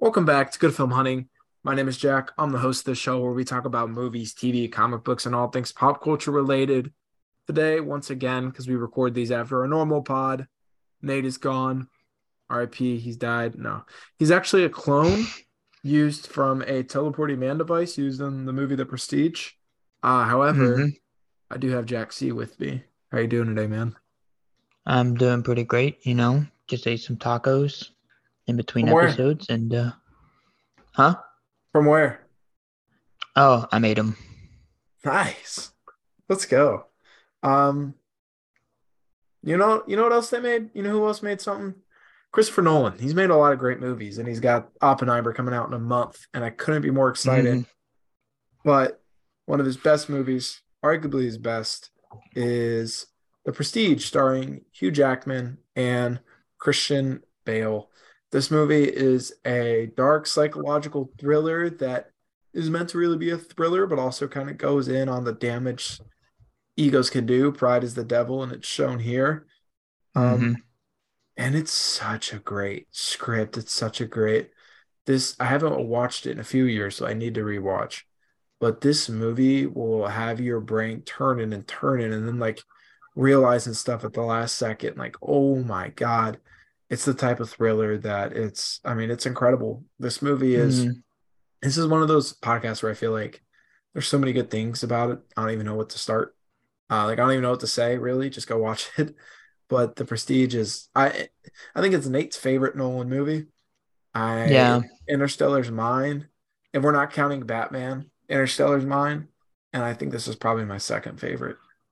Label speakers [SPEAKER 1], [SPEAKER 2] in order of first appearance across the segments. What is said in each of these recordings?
[SPEAKER 1] Welcome back to Good Film Hunting. My name is Jack. I'm the host of the show where we talk about movies, TV, comic books, and all things pop culture related. Today, once again, because we record these after a normal pod, Nate is gone. RIP, he's died. No, he's actually a clone used from a teleporting man device used in the movie The Prestige. However,
[SPEAKER 2] hmm
[SPEAKER 1] I do have Jack C with me. How you doing today, man?
[SPEAKER 2] I'm doing pretty great, Just ate some tacos in between
[SPEAKER 1] From where?
[SPEAKER 2] episodes and huh?
[SPEAKER 1] From where?
[SPEAKER 2] Oh, I made them.
[SPEAKER 1] Nice. Let's go. Um, you know what else they made? You know who else made something? Christopher Nolan. He's made a lot of great movies, and he's got Oppenheimer coming out in a month, and I couldn't be more excited.
[SPEAKER 2] hmm
[SPEAKER 1] But one of his best movies, arguably his best, is The Prestige, starring Hugh Jackman and Christian Bale. This movie is a dark psychological thriller that is meant to really be a thriller, but also kind of goes in on the damage egos can do. Pride is the devil, and it's shown here. Um,
[SPEAKER 2] hmm
[SPEAKER 1] and it's such a great script. It's such a great this. I haven't watched it in a few years, so I need to rewatch. But this movie will have your brain turning and turning, and then like realizing stuff at the last second. Like, oh my God, it's the type of thriller that it's. I mean, it's incredible. This movie is.
[SPEAKER 2] hmm
[SPEAKER 1] This is one of those podcasts where I feel like there's so many good things about it. I don't even know what to start. Like I don't even know what to say really. Just go watch it. But The Prestige is I think it's Nate's favorite Nolan movie. I
[SPEAKER 2] Yeah,
[SPEAKER 1] Interstellar's mine. If we're not counting Batman, Interstellar's mine. And I think this is probably my second favorite.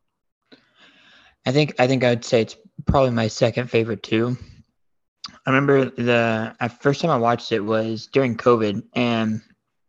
[SPEAKER 2] I think I'd say it's probably my second favorite too. I remember the first time I watched it was during COVID, and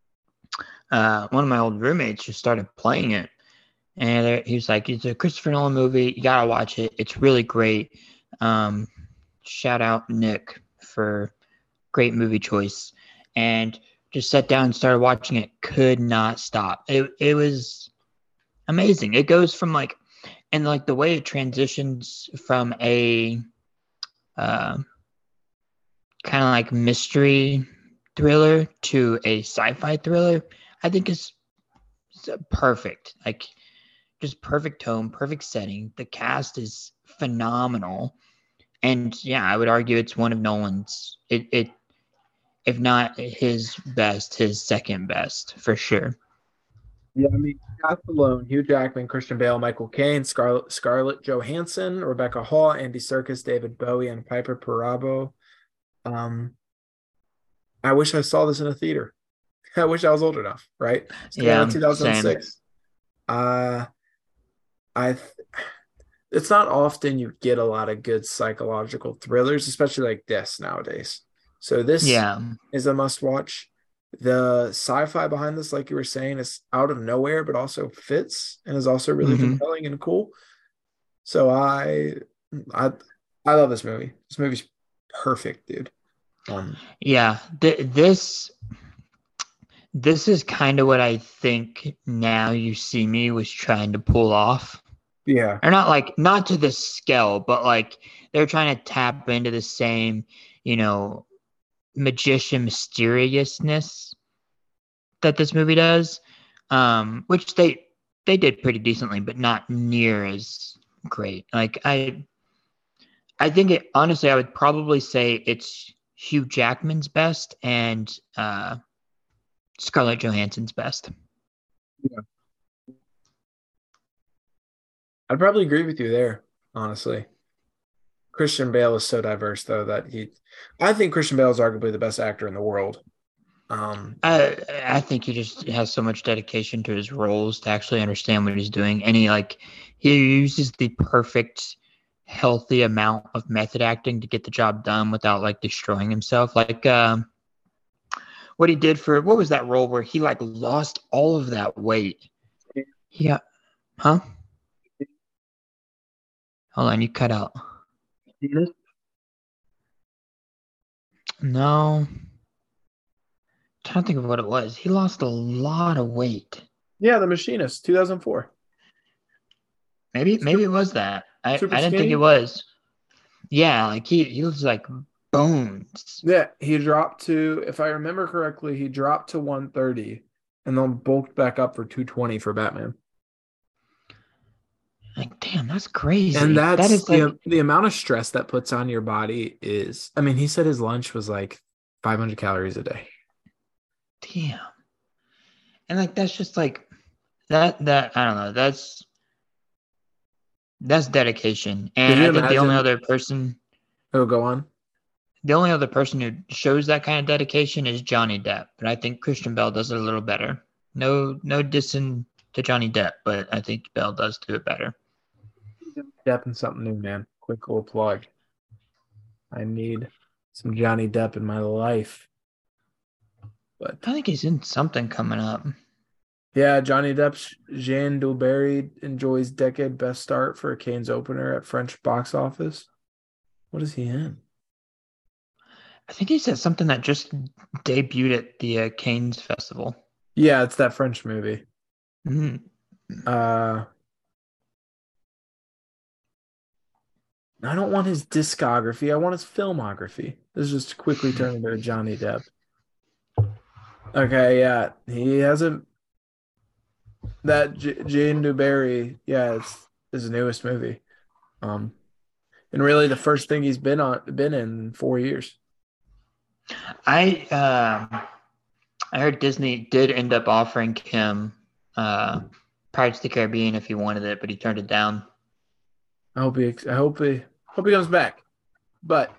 [SPEAKER 2] one of my old roommates just started playing it, and he was like, "It's a Christopher Nolan movie. You gotta watch it. It's really great." Um, Shout out Nick for great movie choice, and just sat down and started watching it. Could not stop. It was amazing. It goes from like the way it transitions from a uh, kind of like mystery thriller to a sci-fi thriller. I think is perfect. Like just perfect tone, perfect setting. The cast is phenomenal, and yeah, I would argue it's one of Nolan's. It if not his best, his second best for sure.
[SPEAKER 1] Yeah, I mean, cast alone, Hugh Jackman, Christian Bale, Michael Caine, Scarlett Johansson, Rebecca Hall, Andy Serkis, David Bowie, and Piper Perabo. Um, I wish I saw this in a theater. I wish I was old enough, right? This came out in
[SPEAKER 2] Yeah, same.
[SPEAKER 1] 2006. Uh, I it's not often you get a lot of good psychological thrillers, especially like this nowadays. So this
[SPEAKER 2] Yeah.
[SPEAKER 1] is a must watch. The sci-fi behind this, like you were saying, is out of nowhere, but also fits and is also really
[SPEAKER 2] hmm
[SPEAKER 1] compelling and cool. So I I love this movie. This movie's perfect, dude. Um,
[SPEAKER 2] Yeah. This is kind of what I think Now You See Me was trying to pull off.
[SPEAKER 1] yeah,
[SPEAKER 2] Or not to this scale, but like they're trying to tap into the same, you know, magician mysteriousness that this movie does. Which they did pretty decently, but not near as great. I think it honestly I would probably say it's Hugh Jackman's best and Scarlett Johansson's best.
[SPEAKER 1] yeah. I'd probably agree with you there, honestly. Christian Bale is so diverse though that I think Christian Bale is arguably the best actor in the world. Um,
[SPEAKER 2] I think he just has so much dedication to his roles to actually understand what he's doing, and he uses the perfect, healthy amount of method acting to get the job done without like destroying himself. Like what he did for what was that role where he like lost all of that weight? Yeah, huh? Hold on, you cut out. No, I'm trying to think of what it was. He lost a lot of weight.
[SPEAKER 1] yeah, The Machinist, 2004.
[SPEAKER 2] Maybe
[SPEAKER 1] Super,
[SPEAKER 2] it was that.
[SPEAKER 1] super
[SPEAKER 2] I didn't think it
[SPEAKER 1] skinny.
[SPEAKER 2] was. Yeah, like he was like bones.
[SPEAKER 1] Yeah, he dropped to, if I remember correctly, he dropped to 130 and then bulked back up for 220 for Batman.
[SPEAKER 2] Like, damn, that's
[SPEAKER 1] And
[SPEAKER 2] crazy. That
[SPEAKER 1] that's
[SPEAKER 2] is like,
[SPEAKER 1] the amount of stress that puts on your body is, I mean, he said his lunch was like 500 calories a day.
[SPEAKER 2] damn. And like that's just like that I don't know. That's dedication.
[SPEAKER 1] Could
[SPEAKER 2] And
[SPEAKER 1] you
[SPEAKER 2] I think
[SPEAKER 1] imagine? Oh, go on.
[SPEAKER 2] the only other person who shows that kind of dedication is Johnny Depp. But I think Christian Bale does it a little better. No dissing to Johnny Depp, but I think Bale does do it better.
[SPEAKER 1] Depp and something new, man. Quick little plug. I need some Johnny Depp in my life. But
[SPEAKER 2] I think he's in something coming up.
[SPEAKER 1] yeah, Johnny Depp's Jean Dulberry enjoys decade best start for a Canes opener at French box office. What is he in?
[SPEAKER 2] I think he said something that just debuted at the Cannes Festival.
[SPEAKER 1] Yeah, it's that French movie.
[SPEAKER 2] Mm.
[SPEAKER 1] Uh, I don't want his discography. I want his filmography. This is just quickly turning into a Johnny Depp. Okay, yeah, he hasn't. That Jane Dewberry, yeah, it's his newest movie. Um, and really the first thing he's been in 4 years.
[SPEAKER 2] I heard Disney did end up offering him Pirates of the Caribbean if he wanted it, but he turned it down.
[SPEAKER 1] I hope he comes back. But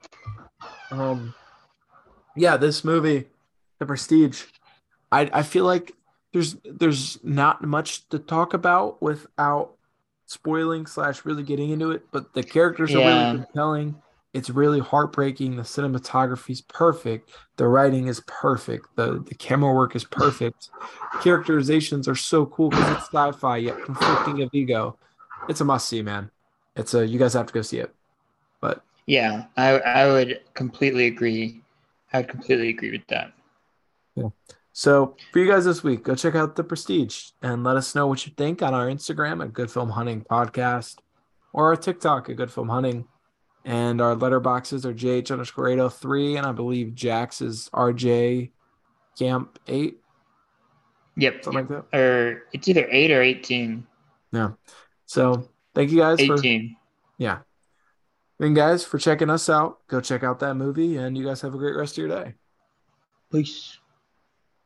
[SPEAKER 1] yeah, this movie, The Prestige, I feel like there's not much to talk about without spoiling slash really getting into it, but the characters are really
[SPEAKER 2] Yeah,
[SPEAKER 1] compelling. It's really heartbreaking. The cinematography is perfect. The writing is perfect. The camera work is perfect. Characterizations are so cool because it's sci-fi yet conflicting of ego. It's a must see, man. You guys have to go see it. But
[SPEAKER 2] yeah, I would completely agree. I would completely agree with that.
[SPEAKER 1] yeah. So for you guys this week, go check out The Prestige and let us know what you think on our Instagram at Good Film Hunting Podcast or our TikTok at Good Film Hunting. And our letterboxes are JH_803, and I believe Jax is RJ Camp 8,
[SPEAKER 2] Yep,
[SPEAKER 1] something like that.
[SPEAKER 2] or it's either 8 or 18.
[SPEAKER 1] Yeah. So thank you guys for
[SPEAKER 2] 18.
[SPEAKER 1] yeah. Thank you guys for checking us out. Go check out that movie, and you guys have a great rest of your day.
[SPEAKER 2] Peace.